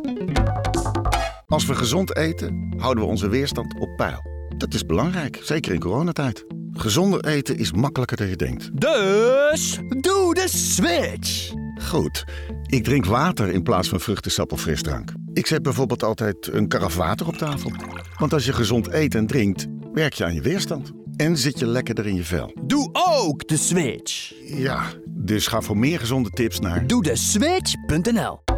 Als we gezond eten, houden we onze weerstand op peil. Dat is belangrijk, zeker in coronatijd. Gezonder eten is makkelijker dan je denkt. Dus doe de switch. Goed, ik drink water in plaats van vruchtensap of frisdrank. Ik zet bijvoorbeeld altijd een karaf water op tafel. Want als je gezond eet en drinkt, werk je aan je weerstand. En zit je lekkerder in je vel. Doe ook de switch. Ja, dus ga voor meer gezonde tips naar Doedeswitch.nl